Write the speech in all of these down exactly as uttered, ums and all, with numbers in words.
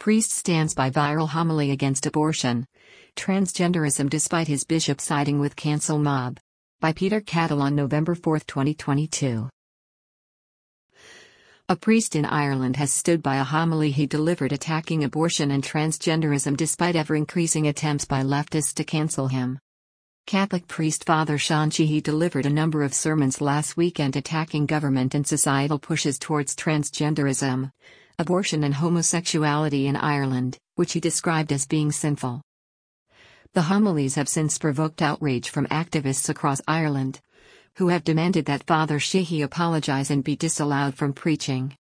Priest stands by viral homily against abortion. Transgenderism despite his bishop siding with cancel mob. By Peter Cattle on November fourth, twenty twenty-two. A priest in Ireland has stood by a homily he delivered attacking abortion and transgenderism despite ever-increasing attempts by leftists to cancel him. Catholic priest Father Sean Sheehy delivered a number of sermons last weekend attacking government and societal pushes towards transgenderism, abortion and homosexuality in Ireland, which he described as being sinful. The homilies have since provoked outrage from activists across Ireland, who have demanded that Father Sheehy apologize and be disallowed from preaching.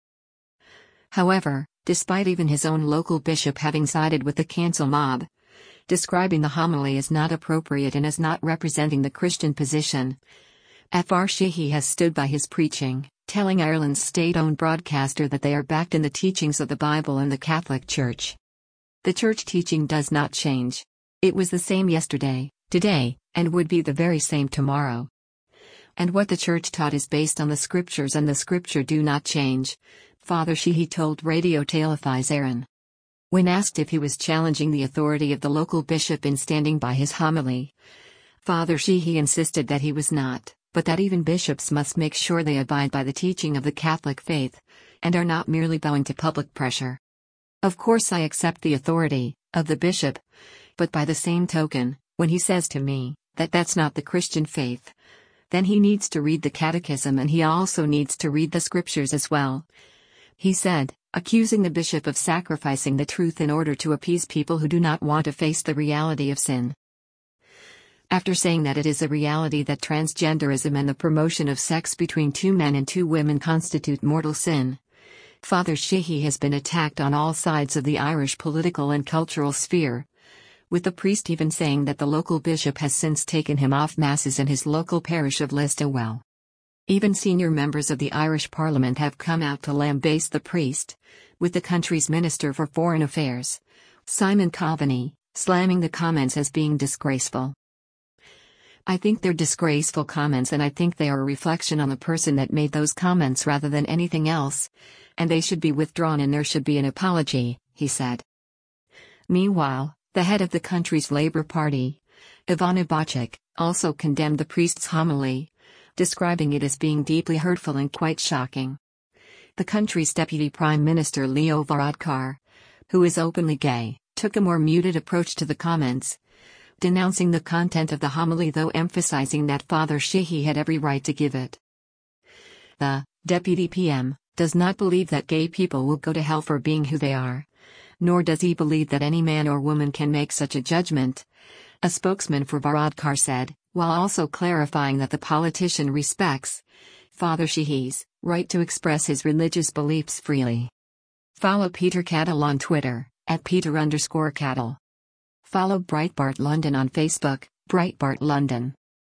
However, despite even his own local bishop having sided with the cancel mob, describing the homily as not appropriate and as not representing the Christian position, Father Sheehy has stood by his preaching, telling Ireland's state-owned broadcaster that they are backed in the teachings of the Bible and the Catholic Church. The Church teaching does not change. It was the same yesterday, today, and would be the very same tomorrow. And what the Church taught is based on the Scriptures and the Scripture do not change, Father Sheehy told Radio Telefy's Aaron. When asked if he was challenging the authority of the local bishop in standing by his homily, Father Sheehy insisted that he was not, but that even bishops must make sure they abide by the teaching of the Catholic faith, and are not merely bowing to public pressure. Of course I accept the authority of the bishop, but by the same token, when he says to me that that's not the Christian faith, then he needs to read the Catechism and he also needs to read the Scriptures as well, he said, accusing the bishop of sacrificing the truth in order to appease people who do not want to face the reality of sin. After saying that it is a reality that transgenderism and the promotion of sex between two men and two women constitute mortal sin, Father Sheehy has been attacked on all sides of the Irish political and cultural sphere, with the priest even saying that the local bishop has since taken him off masses in his local parish of Listowel. Even senior members of the Irish Parliament have come out to lambaste the priest, with the country's Minister for Foreign Affairs, Simon Coveney, slamming the comments as being disgraceful. I think they're disgraceful comments and I think they are a reflection on the person that made those comments rather than anything else, and they should be withdrawn and there should be an apology, he said. Meanwhile, the head of the country's Labour Party, Ivana Bocik, also condemned the priest's homily, describing it as being deeply hurtful and quite shocking. The country's Deputy Prime Minister Leo Varadkar, who is openly gay, took a more muted approach to the comments, denouncing the content of the homily though emphasizing that Father Sheehy had every right to give it. The Deputy P M does not believe that gay people will go to hell for being who they are, nor does he believe that any man or woman can make such a judgment, a spokesman for Varadkar said, while also clarifying that the politician respects Father Sheehy's right to express his religious beliefs freely. Follow Peter Cattle on Twitter, at Peter underscore Cattle. Follow Breitbart London on Facebook, Breitbart London.